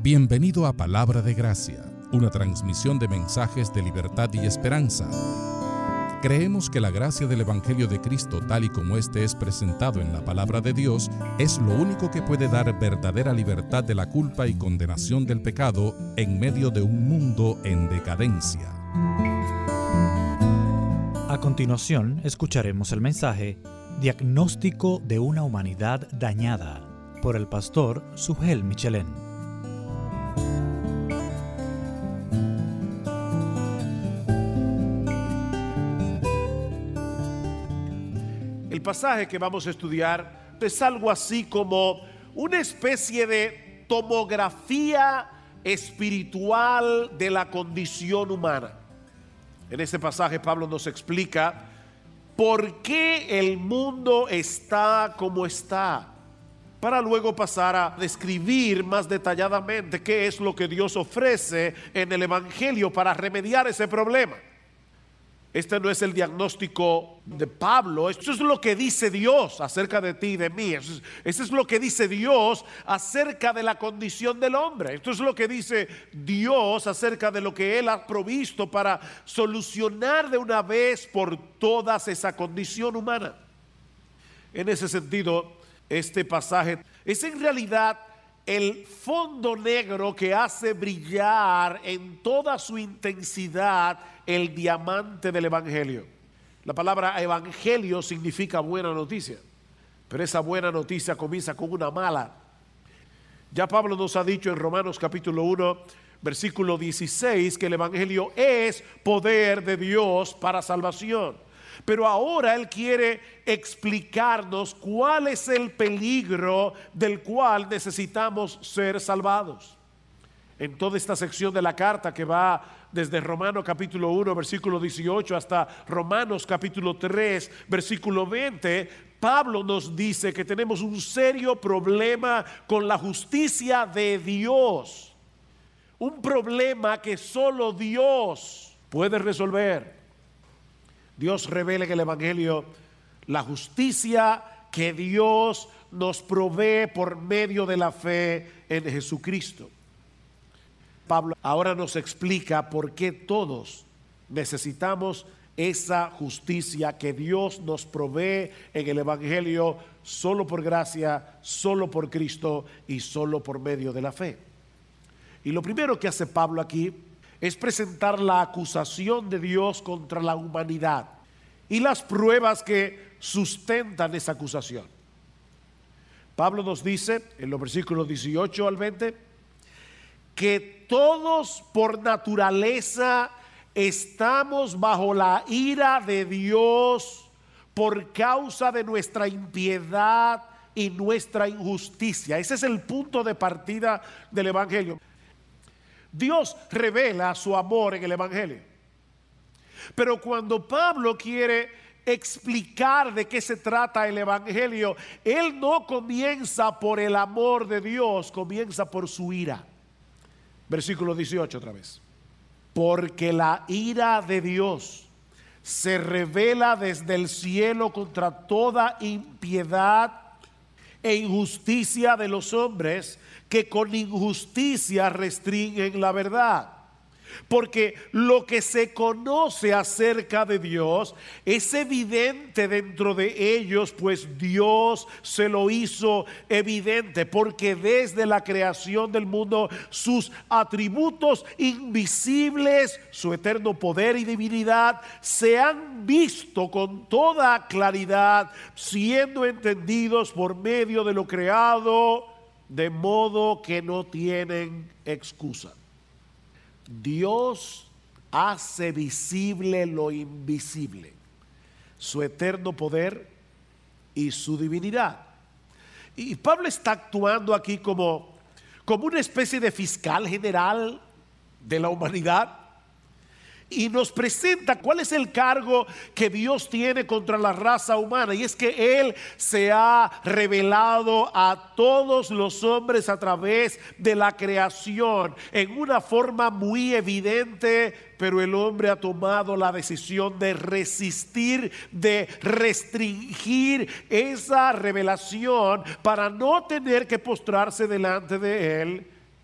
Bienvenido a Palabra de Gracia, una transmisión de mensajes de libertad y esperanza. Creemos que la gracia del Evangelio de Cristo, tal y como este es presentado en la Palabra de Dios, es lo único que puede dar verdadera libertad de la culpa y condenación del pecado en medio de un mundo en decadencia. A continuación, escucharemos el mensaje Diagnóstico de una humanidad dañada, por el pastor Sugel Michelén. El pasaje que vamos a estudiar es algo así como una especie de tomografía espiritual de la condición humana. En este pasaje Pablo nos explica por qué el mundo está como está, para luego pasar a describir más detalladamente qué es lo que Dios ofrece en el Evangelio para remediar ese problema. Este no es el diagnóstico de Pablo, esto es lo que dice Dios acerca de ti y de mí. Esto es lo que dice Dios acerca de la condición del hombre. Esto es lo que dice Dios acerca de lo que Él ha provisto para solucionar de una vez por todas esa condición humana. En ese sentido, este pasaje es en realidad el fondo negro que hace brillar en toda su intensidad el diamante del Evangelio. La palabra Evangelio significa buena noticia, pero esa buena noticia comienza con una mala. Ya Pablo nos ha dicho en Romanos capítulo 1, versículo 16, que el Evangelio es poder de Dios para salvación. Pero ahora Él quiere explicarnos cuál es el peligro del cual necesitamos ser salvados. En toda esta sección de la carta que va desde Romanos capítulo 1, versículo 18 hasta Romanos capítulo 3, versículo 20, Pablo nos dice que tenemos un serio problema con la justicia de Dios. Un problema que solo Dios puede resolver. Dios revela en el Evangelio la justicia que Dios nos provee por medio de la fe en Jesucristo. Pablo ahora nos explica por qué todos necesitamos esa justicia que Dios nos provee en el Evangelio solo por gracia, solo por Cristo y solo por medio de la fe. Y lo primero que hace Pablo aquí es presentar la acusación de Dios contra la humanidad y las pruebas que sustentan esa acusación. Pablo nos dice en los versículos 18 al 20 que todos por naturaleza estamos bajo la ira de Dios por causa de nuestra impiedad y nuestra injusticia. Ese es el punto de partida del Evangelio. Dios revela su amor en el Evangelio. Pero cuando Pablo quiere explicar de qué se trata el Evangelio, él no comienza por el amor de Dios, comienza por su ira. Versículo 18 otra vez. Porque la ira de Dios se revela desde el cielo contra toda impiedad e injusticia de los hombres que con injusticia restringen la verdad. Porque lo que se conoce acerca de Dios es evidente dentro de ellos, pues Dios se lo hizo evidente, porque desde la creación del mundo sus atributos invisibles, su eterno poder y divinidad, se han visto con toda claridad, siendo entendidos por medio de lo creado, de modo que no tienen excusa. Dios hace visible lo invisible, su eterno poder y su divinidad. Y Pablo está actuando aquí como una especie de fiscal general de la humanidad. Y nos presenta cuál es el cargo que Dios tiene contra la raza humana. Y es que Él se ha revelado a todos los hombres a través de la creación en una forma muy evidente, pero el hombre ha tomado la decisión de resistir, de restringir esa revelación para no tener que postrarse delante de Él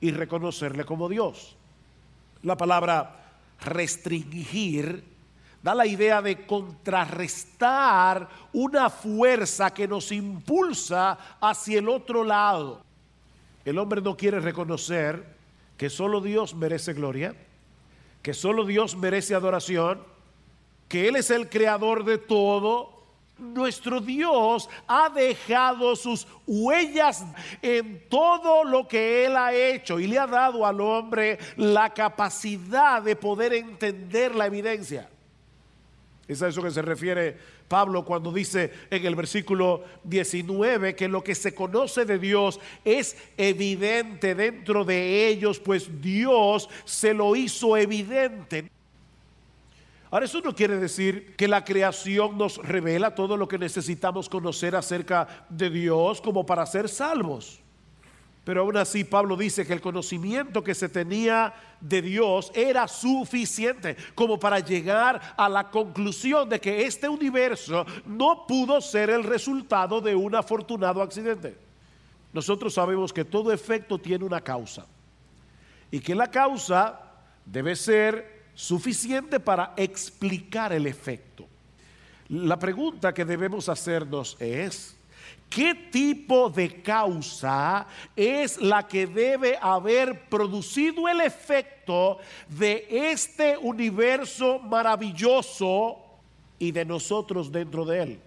y reconocerle como Dios. La palabra restringir da la idea de contrarrestar una fuerza que nos impulsa hacia el otro lado. El hombre no quiere reconocer que solo Dios merece gloria, que solo Dios merece adoración, que Él es el creador de todo. Nuestro Dios ha dejado sus huellas en todo lo que Él ha hecho y le ha dado al hombre la capacidad de poder entender la evidencia. Es a eso que se refiere Pablo cuando dice en el versículo 19 que lo que se conoce de Dios es evidente dentro de ellos, pues Dios se lo hizo evidente. Ahora, eso no quiere decir que la creación nos revela todo lo que necesitamos conocer acerca de Dios como para ser salvos. Pero aún así Pablo dice que el conocimiento que se tenía de Dios era suficiente como para llegar a la conclusión de que este universo no pudo ser el resultado de un afortunado accidente. Nosotros sabemos que todo efecto tiene una causa y que la causa debe ser suficiente para explicar el efecto. La pregunta que debemos hacernos es: ¿qué tipo de causa es la que debe haber producido el efecto de este universo maravilloso y de nosotros dentro de él?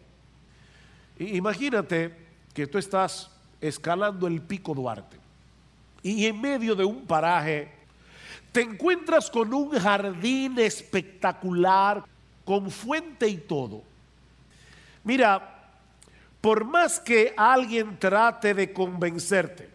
Imagínate que tú estás escalando el Pico Duarte y en medio de un paraje te encuentras con un jardín espectacular, con fuente y todo. Mira, por más que alguien trate de convencerte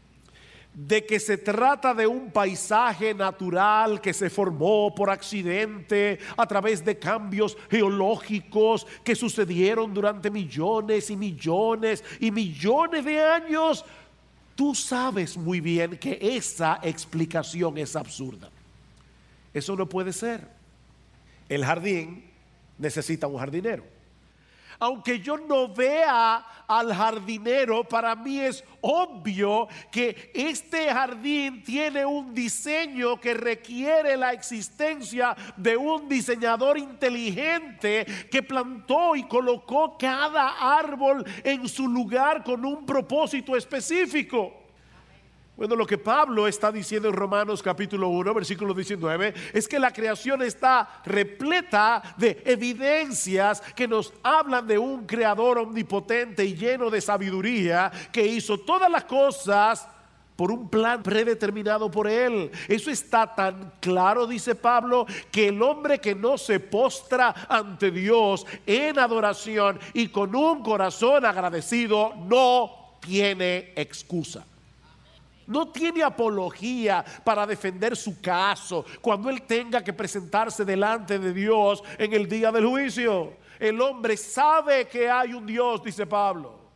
de que se trata de un paisaje natural que se formó por accidente a través de cambios geológicos que sucedieron durante millones y millones y millones de años, tú sabes muy bien que esa explicación es absurda. Eso no puede ser. El jardín necesita un jardinero. Aunque yo no vea al jardinero, para mí es obvio que este jardín tiene un diseño que requiere la existencia de un diseñador inteligente que plantó y colocó cada árbol en su lugar con un propósito específico. Bueno, lo que Pablo está diciendo en Romanos capítulo 1, versículo 19, es que la creación está repleta de evidencias que nos hablan de un creador omnipotente y lleno de sabiduría que hizo todas las cosas por un plan predeterminado por él. Eso está tan claro, dice Pablo, que el hombre que no se postra ante Dios en adoración y con un corazón agradecido no tiene excusa. No tiene apología para defender su caso cuando él tenga que presentarse delante de Dios en el día del juicio. El hombre sabe que hay un Dios, dice Pablo.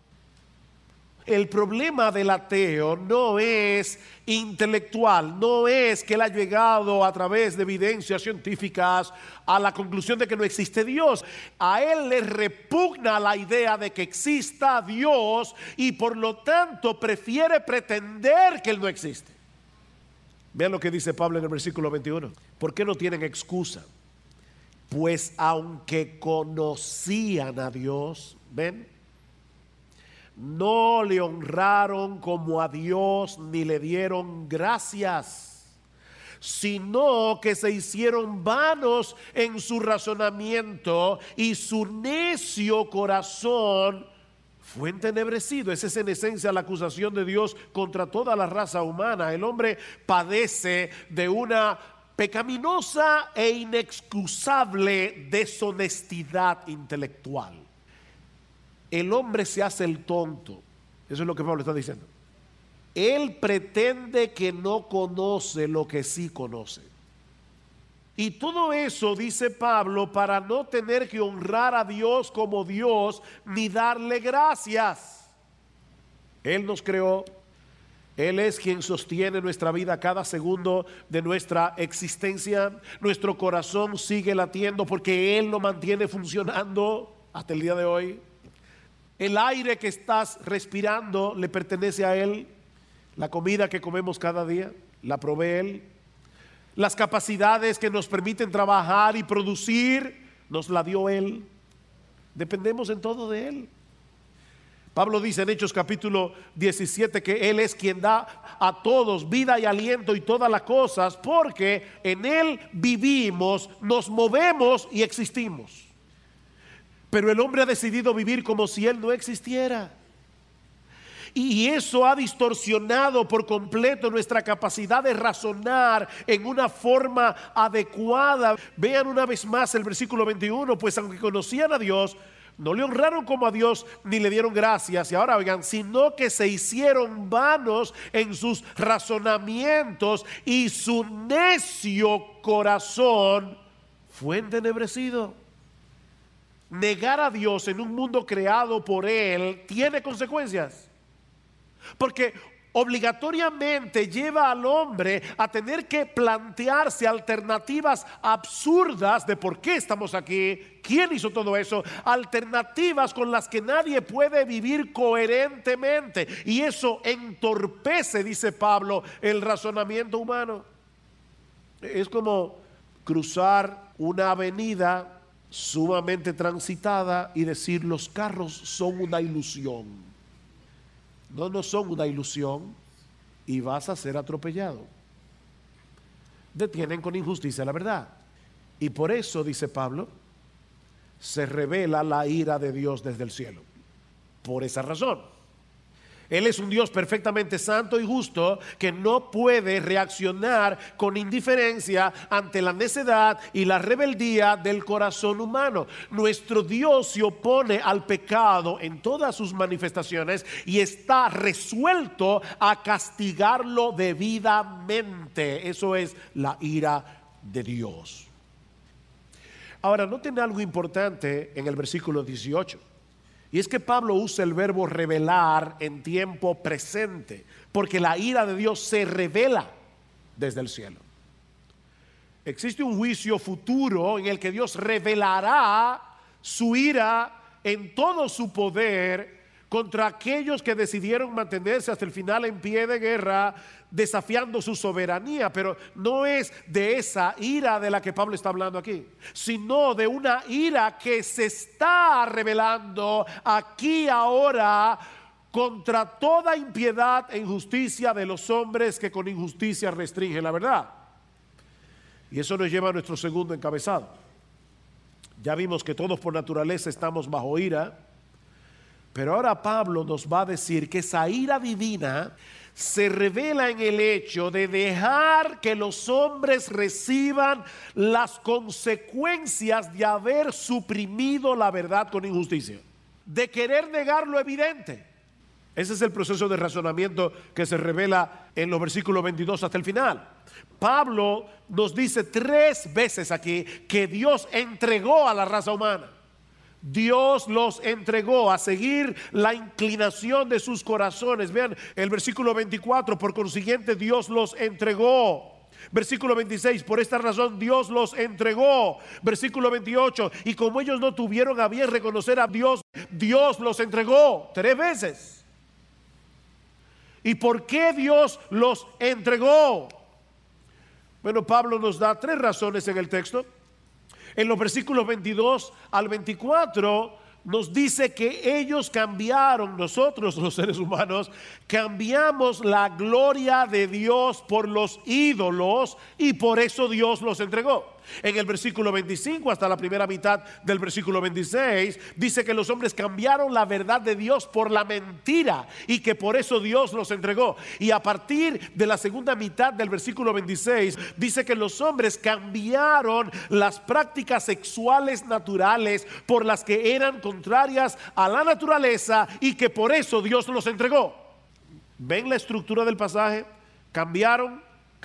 El problema del ateo no es intelectual, no es que él ha llegado a través de evidencias científicas a la conclusión de que no existe Dios. A él le repugna la idea de que exista Dios y por lo tanto prefiere pretender que él no existe. Vean lo que dice Pablo en el versículo 21. ¿Por qué no tienen excusa? Pues aunque conocían a Dios, ¿ven?, no le honraron como a Dios ni le dieron gracias, sino que se hicieron vanos en su razonamiento y su necio corazón fue entenebrecido. Esa es en esencia la acusación de Dios contra toda la raza humana. El hombre padece de una pecaminosa e inexcusable deshonestidad intelectual. El hombre se hace el tonto. Eso es lo que Pablo está diciendo. Él pretende que no conoce lo que sí conoce. Y todo eso, dice Pablo, para no tener que honrar a Dios como Dios ni darle gracias. Él nos creó. Él es quien sostiene nuestra vida cada segundo de nuestra existencia. Nuestro corazón sigue latiendo porque Él lo mantiene funcionando hasta el día de hoy. El aire que estás respirando le pertenece a Él. La comida que comemos cada día la provee Él. Las capacidades que nos permiten trabajar y producir nos la dio Él. Dependemos en todo de Él. Pablo dice en Hechos capítulo 17 que Él es quien da a todos vida y aliento y todas las cosas, porque en Él vivimos, nos movemos y existimos. Pero el hombre ha decidido vivir como si Él no existiera. Y eso ha distorsionado por completo nuestra capacidad de razonar en una forma adecuada. Vean una vez más el versículo 21, pues aunque conocían a Dios, no le honraron como a Dios ni le dieron gracias. Y ahora oigan, sino que se hicieron vanos en sus razonamientos y su necio corazón fue entenebrecido. Negar a Dios en un mundo creado por Él tiene consecuencias. Porque obligatoriamente lleva al hombre a tener que plantearse alternativas absurdas de por qué estamos aquí, quién hizo todo eso, alternativas con las que nadie puede vivir coherentemente. Y eso entorpece, dice Pablo, el razonamiento humano. Es como cruzar una avenida sumamente transitada y decir los carros son una ilusión. No son una ilusión y vas a ser atropellado. Detienen con injusticia la verdad. Y por eso, dice Pablo, se revela la ira de Dios desde el cielo. Por esa razón. Él es un Dios perfectamente santo y justo que no puede reaccionar con indiferencia ante la necedad y la rebeldía del corazón humano. Nuestro Dios se opone al pecado en todas sus manifestaciones y está resuelto a castigarlo debidamente. Eso es la ira de Dios. Ahora, noten algo importante en el versículo 18. Y es que Pablo usa el verbo revelar en tiempo presente, porque la ira de Dios se revela desde el cielo. Existe un juicio futuro en el que Dios revelará su ira en todo su poder contra aquellos que decidieron mantenerse hasta el final en pie de guerra, desafiando su soberanía. Pero no es de esa ira de la que Pablo está hablando aquí, sino de una ira que se está revelando aquí ahora contra toda impiedad e injusticia de los hombres que con injusticia restringen la verdad. Y eso nos lleva a nuestro segundo encabezado. Ya vimos que todos por naturaleza estamos bajo ira, pero ahora Pablo nos va a decir que esa ira divina se revela en el hecho de dejar que los hombres reciban las consecuencias de haber suprimido la verdad con injusticia, de querer negar lo evidente. Ese es el proceso de razonamiento que se revela en los versículos 22 hasta el final. Pablo nos dice 3 veces aquí que Dios entregó a la raza humana. Dios los entregó a seguir la inclinación de sus corazones. Vean el versículo 24, por consiguiente Dios los entregó. Versículo 26, por esta razón Dios los entregó. Versículo 28, y como ellos no tuvieron a bien reconocer a Dios, Dios los entregó 3 veces. ¿Y por qué Dios los entregó? Bueno, Pablo nos da 3 razones en el texto. En los versículos 22 al 24 nos dice que ellos cambiaron, nosotros los seres humanos, cambiamos la gloria de Dios por los ídolos y por eso Dios los entregó. En el versículo 25 hasta la primera mitad del versículo 26 dice que los hombres cambiaron la verdad de Dios por la mentira y que por eso Dios los entregó. Y a partir de la segunda mitad del versículo 26 dice que los hombres cambiaron las prácticas sexuales naturales por las que eran contrarias a la naturaleza y que por eso Dios los entregó. ¿Ven la estructura del pasaje? Cambiaron.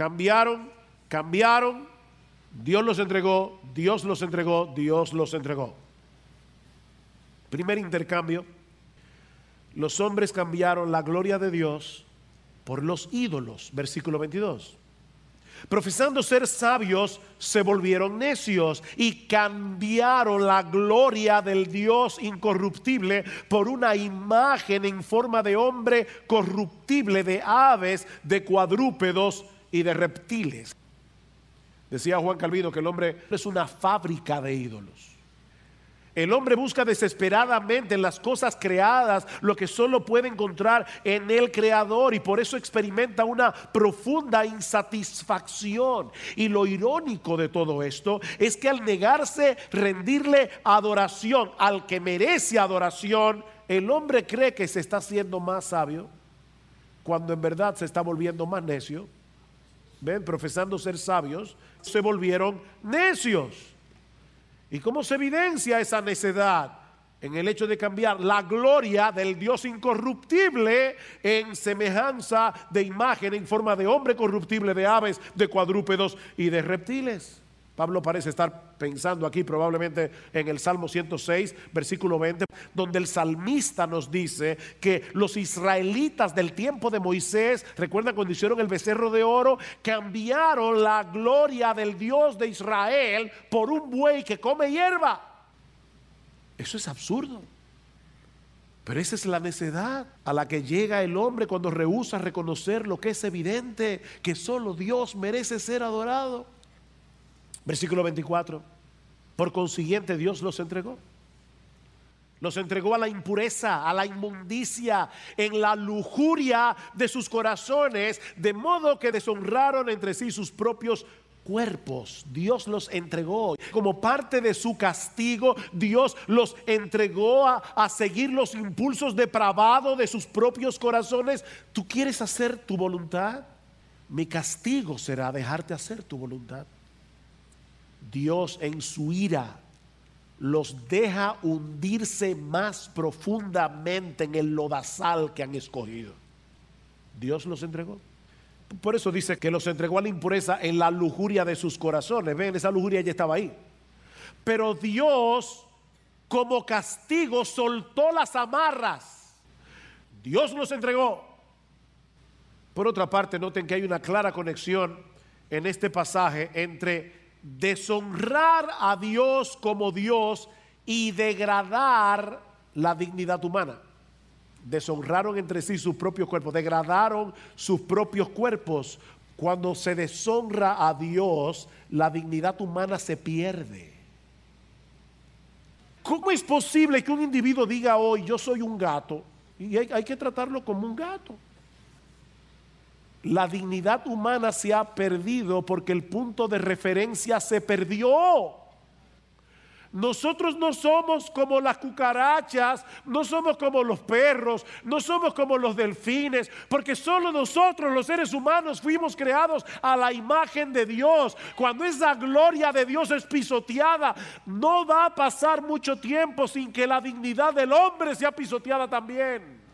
Dios los entregó, Dios los entregó, Dios los entregó. Primer intercambio: los hombres cambiaron la gloria de Dios por los ídolos. Versículo 22. Profesando ser sabios, se volvieron necios y cambiaron la gloria del Dios incorruptible por una imagen en forma de hombre corruptible, de aves, de cuadrúpedos y de reptiles. Decía Juan Calvino que el hombre es una fábrica de ídolos. El hombre busca desesperadamente en las cosas creadas lo que solo puede encontrar en el Creador, y por eso experimenta una profunda insatisfacción. Y lo irónico de todo esto es que al negarse rendirle adoración al que merece adoración, el hombre cree que se está haciendo más sabio cuando en verdad se está volviendo más necio. Ven, profesando ser sabios, se volvieron necios. ¿Y cómo se evidencia esa necedad? En el hecho de cambiar la gloria del Dios incorruptible en semejanza de imagen en forma de hombre corruptible, de aves, de cuadrúpedos y de reptiles. Pablo parece estar pensando aquí probablemente en el Salmo 106, versículo 20, donde el salmista nos dice que los israelitas del tiempo de Moisés, recuerdan cuando hicieron el becerro de oro, cambiaron la gloria del Dios de Israel por un buey que come hierba. Eso es absurdo. Pero esa es la necedad a la que llega el hombre cuando rehúsa reconocer lo que es evidente, que solo Dios merece ser adorado. Versículo 24. Por consiguiente, Dios los entregó. Los entregó a la impureza, a la inmundicia, en la lujuria de sus corazones, de modo que deshonraron entre sí sus propios cuerpos. Dios los entregó. Como parte de su castigo, Dios los entregó a seguir los impulsos depravados de sus propios corazones. ¿Tú quieres hacer tu voluntad? Mi castigo será dejarte hacer tu voluntad. Dios en su ira los deja hundirse más profundamente en el lodazal que han escogido. Dios los entregó. Por eso dice que los entregó a la impureza en la lujuria de sus corazones. Ven, esa lujuria ya estaba ahí. Pero Dios, como castigo, soltó las amarras. Dios los entregó. Por otra parte, noten que hay una clara conexión en este pasaje entre deshonrar a Dios como Dios y degradar la dignidad humana. Deshonraron entre sí sus propios cuerpos, degradaron sus propios cuerpos. Cuando se deshonra a Dios, la dignidad humana se pierde. ¿Cómo es posible que un individuo diga hoy yo soy un gato? Y hay que tratarlo como un gato. La dignidad humana se ha perdido porque el punto de referencia se perdió. Nosotros no somos como las cucarachas, no somos como los perros, no somos como los delfines, porque solo nosotros los seres humanos fuimos creados a la imagen de Dios. Cuando esa gloria de Dios es pisoteada, no va a pasar mucho tiempo sin que la dignidad del hombre sea pisoteada también.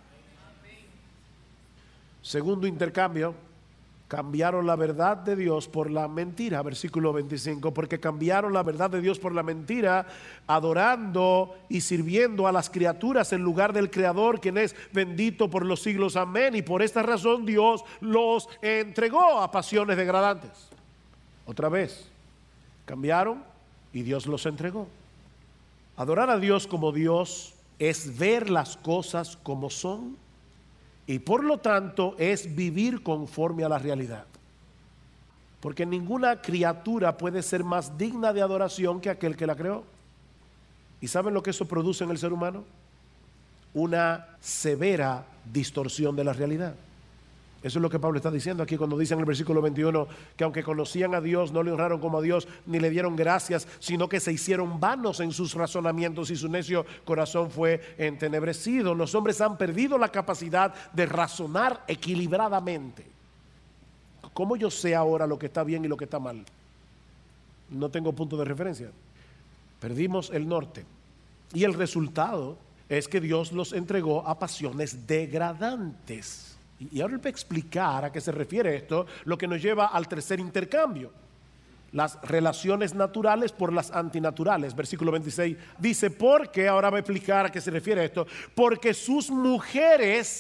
Segundo intercambio, cambiaron la verdad de Dios por la mentira. Versículo 25, porque cambiaron la verdad de Dios por la mentira, adorando y sirviendo a las criaturas en lugar del Creador, quien es bendito por los siglos. Amén. Y por esta razón Dios los entregó a pasiones degradantes. Otra vez, cambiaron y Dios los entregó. Adorar a Dios como Dios es ver las cosas como son, y por lo tanto es vivir conforme a la realidad. Porque ninguna criatura puede ser más digna de adoración que aquel que la creó. ¿Y saben lo que eso produce en el ser humano? Una severa distorsión de la realidad. Eso es lo que Pablo está diciendo aquí cuando dice en el versículo 21 que aunque conocían a Dios, no le honraron como a Dios, ni le dieron gracias, sino que se hicieron vanos en sus razonamientos y su necio corazón fue entenebrecido. Los hombres han perdido la capacidad de razonar equilibradamente. ¿Cómo yo sé ahora lo que está bien y lo que está mal? No tengo punto de referencia. Perdimos el norte. Y el resultado es que Dios los entregó a pasiones degradantes. Y ahora él va a explicar a qué se refiere esto, lo que nos lleva al tercer intercambio. Las relaciones naturales por las antinaturales. Versículo 26 dice, porque, ahora va a explicar a qué se refiere esto, porque sus mujeres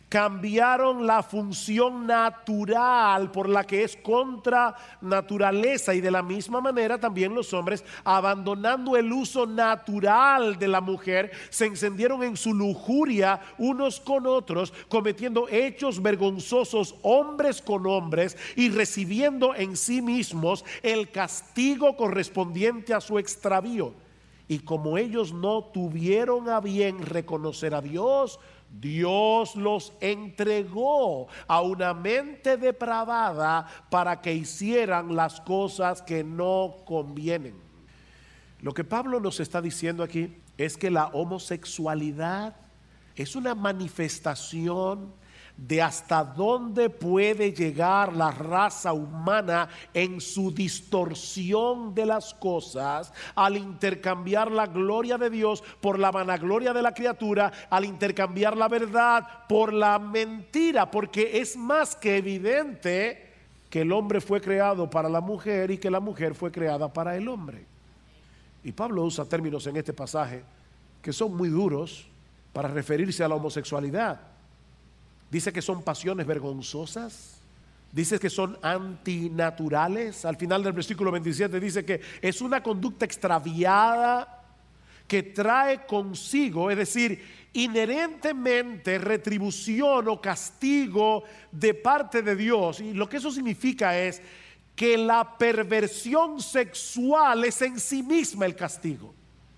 cambiaron la función natural por la que es contra naturaleza, y de la misma manera también los hombres, abandonando el uso natural de la mujer, se encendieron en su lujuria unos con otros, cometiendo hechos vergonzosos hombres con hombres y recibiendo en sí mismos el castigo correspondiente a su extravío. Y como ellos no tuvieron a bien reconocer a Dios, Dios los entregó a una mente depravada para que hicieran las cosas que no convienen. Lo que Pablo nos está diciendo aquí es que la homosexualidad es una manifestación de hasta dónde puede llegar la raza humana en su distorsión de las cosas, al intercambiar la gloria de Dios por la vanagloria de la criatura, al intercambiar la verdad por la mentira, porque es más que evidente que el hombre fue creado para la mujer y que la mujer fue creada para el hombre. Y Pablo usa términos en este pasaje que son muy duros para referirse a la homosexualidad. Dice que son pasiones vergonzosas, dice que son antinaturales. Al final del versículo 27 dice que es una conducta extraviada que trae consigo, es decir, inherentemente retribución o castigo de parte de Dios. Y lo que eso significa es que la perversión sexual es en sí misma el castigo.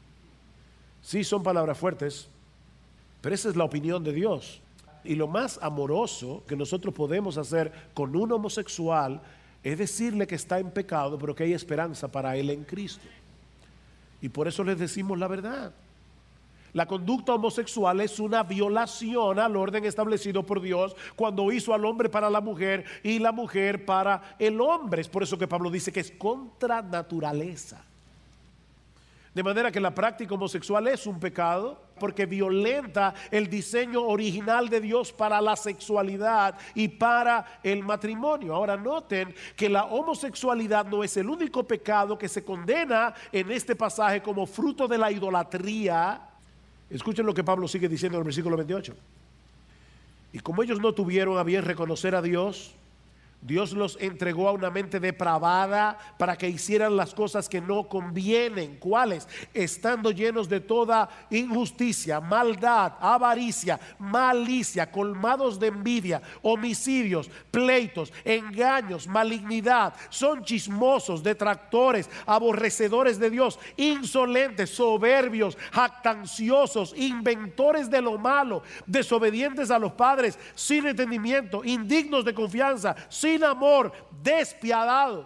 Sí, son palabras fuertes, pero esa es la opinión de Dios. Y lo más amoroso que nosotros podemos hacer con un homosexual es decirle que está en pecado, pero que hay esperanza para él en Cristo. Y por eso les decimos la verdad. La conducta homosexual es una violación al orden establecido por Dios cuando hizo al hombre para la mujer y la mujer para el hombre. Es por eso que Pablo dice que es contra naturaleza. De manera que la práctica homosexual es un pecado porque violenta el diseño original de Dios para la sexualidad y para el matrimonio. Ahora noten que la homosexualidad no es el único pecado que se condena en este pasaje como fruto de la idolatría. Escuchen lo que Pablo sigue diciendo en el versículo 28. Y como ellos no tuvieron a bien reconocer a Dios, Dios los entregó a una mente depravada para que hicieran las cosas que no convienen. ¿Cuáles? Estando llenos de toda injusticia, maldad, avaricia, malicia, colmados de envidia, homicidios, pleitos, engaños, malignidad. Son chismosos, detractores, aborrecedores de Dios, insolentes, soberbios, jactanciosos, inventores de lo malo, desobedientes a los padres, sin entendimiento, indignos de confianza, sin amor, despiadados.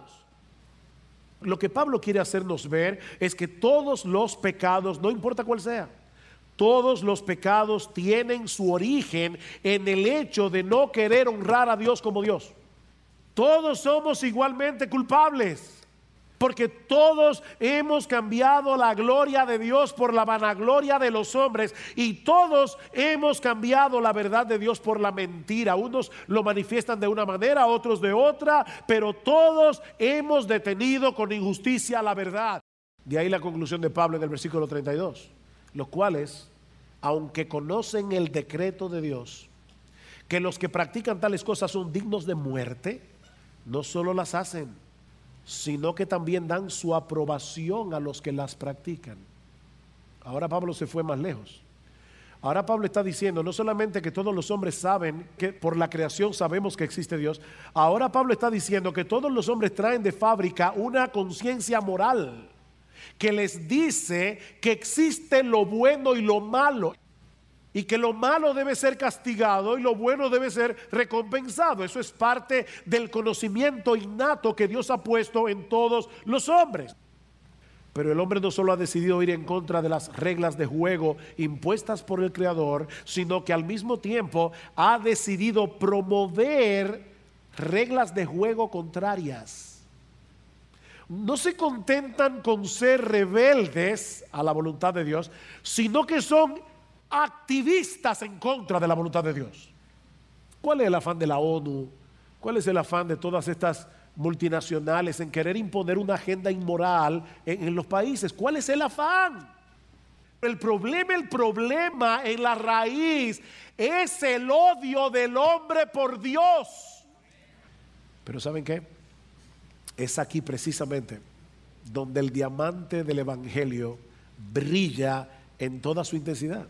Lo que Pablo quiere hacernos ver es que todos los pecados, no importa cuál sea, todos los pecados tienen su origen en el hecho de no querer honrar a Dios como Dios. Todos somos igualmente culpables, porque todos hemos cambiado la gloria de Dios por la vanagloria de los hombres, y todos hemos cambiado la verdad de Dios por la mentira. Unos lo manifiestan de una manera, otros de otra, pero todos hemos detenido con injusticia la verdad. De ahí la conclusión de Pablo en el versículo 32, los cuales, aunque conocen el decreto de Dios, que los que practican tales cosas son dignos de muerte, no solo las hacen, sino que también dan su aprobación a los que las practican. Ahora Pablo se fue más lejos. Ahora Pablo está diciendo no solamente que todos los hombres saben que por la creación sabemos que existe Dios. Ahora Pablo está diciendo que todos los hombres traen de fábrica una conciencia moral que les dice que existe lo bueno y lo malo, y que lo malo debe ser castigado y lo bueno debe ser recompensado. Eso es parte del conocimiento innato que Dios ha puesto en todos los hombres. Pero el hombre no solo ha decidido ir en contra de las reglas de juego impuestas por el Creador, sino que al mismo tiempo ha decidido promover reglas de juego contrarias. No se contentan con ser rebeldes a la voluntad de Dios, sino que son activistas en contra de la voluntad de Dios. ¿Cuál es el afán de la ONU? ¿Cuál es el afán de todas estas multinacionales en querer imponer una agenda inmoral en los países? ¿Cuál es el afán? El problema en la raíz es el odio del hombre por Dios. Pero ¿saben qué? Es aquí precisamente donde el diamante del evangelio brilla en toda su intensidad.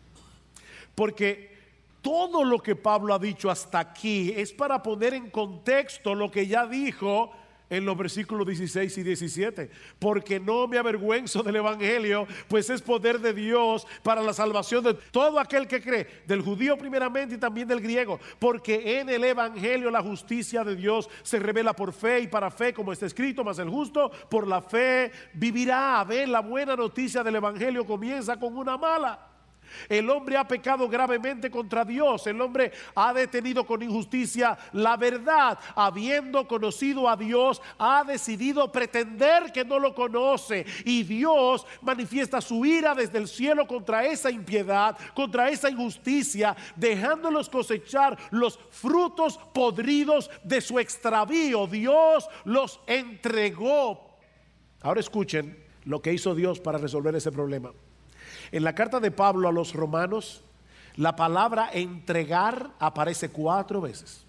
Porque todo lo que Pablo ha dicho hasta aquí es para poner en contexto lo que ya dijo en los versículos 16 y 17. Porque no me avergüenzo del evangelio, pues es poder de Dios para la salvación de todo aquel que cree, del judío primeramente y también del griego. Porque en el evangelio la justicia de Dios se revela por fe y para fe, como está escrito, mas el justo por la fe vivirá. Ver, la buena noticia del evangelio comienza con una mala. El hombre ha pecado gravemente contra Dios. El hombre ha detenido con injusticia la verdad. Habiendo conocido a Dios, ha decidido pretender que no lo conoce. Y Dios manifiesta su ira desde el cielo contra esa impiedad, contra esa injusticia, dejándolos cosechar los frutos podridos de su extravío. Dios los entregó. Ahora escuchen lo que hizo Dios para resolver ese problema. En la carta de Pablo a los romanos, la palabra entregar aparece 4 veces.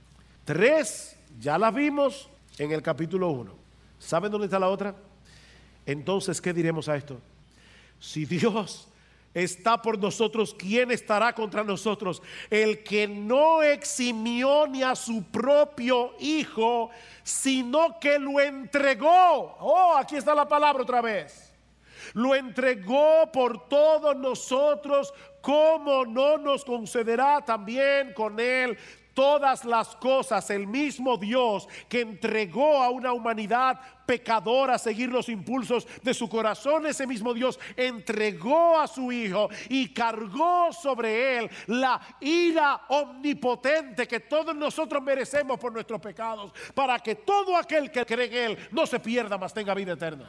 3 ya las vimos en el capítulo 1. ¿Saben dónde está la otra? Entonces, ¿qué diremos a esto? Si Dios está por nosotros, ¿quién estará contra nosotros? El que no eximió ni a su propio Hijo, sino que lo entregó. Oh, aquí está la palabra otra vez. Lo entregó por todos nosotros. ¿Cómo no nos concederá también con él todas las cosas? El mismo Dios que entregó a una humanidad pecadora a seguir los impulsos de su corazón, ese mismo Dios entregó a su Hijo y cargó sobre él la ira omnipotente que todos nosotros merecemos por nuestros pecados, para que todo aquel que cree en él no se pierda, mas tenga vida eterna.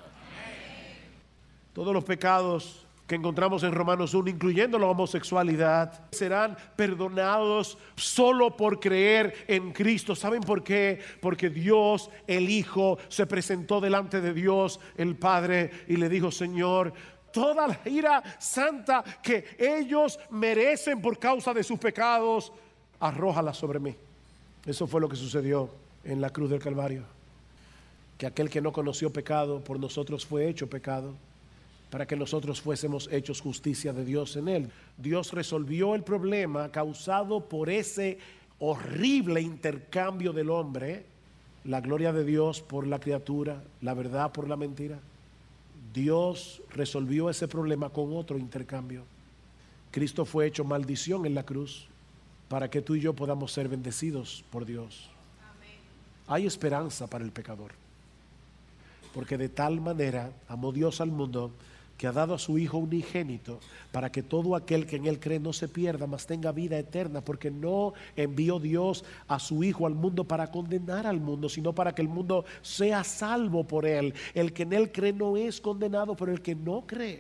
Todos los pecados que encontramos en Romanos 1, incluyendo la homosexualidad, serán perdonados solo por creer en Cristo. ¿Saben por qué? Porque Dios, el Hijo, se presentó delante de Dios, el Padre, y le dijo: Señor, toda la ira santa que ellos merecen por causa de sus pecados, arrójala sobre mí. Eso fue lo que sucedió en la cruz del Calvario. Que aquel que no conoció pecado por nosotros fue hecho pecado, para que nosotros fuésemos hechos justicia de Dios en él. Dios resolvió el problema causado por ese horrible intercambio del hombre, la gloria de Dios por la criatura, la verdad por la mentira. Dios resolvió ese problema con otro intercambio. Cristo fue hecho maldición en la cruz para que tú y yo podamos ser bendecidos por Dios. Amén. Hay esperanza para el pecador, porque de tal manera amó Dios al mundo que ha dado a su Hijo unigénito, para que todo aquel que en él cree no se pierda, mas tenga vida eterna. Porque no envió Dios a su Hijo al mundo para condenar al mundo, sino para que el mundo sea salvo por él. El que en él cree no es condenado, pero el que no cree,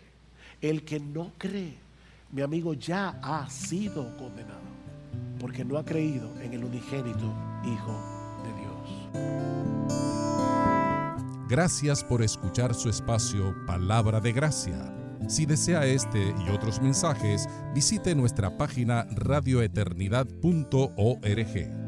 mi amigo, ya ha sido condenado, porque no ha creído en el unigénito Hijo de Dios. Gracias por escuchar su espacio Palabra de Gracia. Si desea este y otros mensajes, visite nuestra página radioeternidad.org.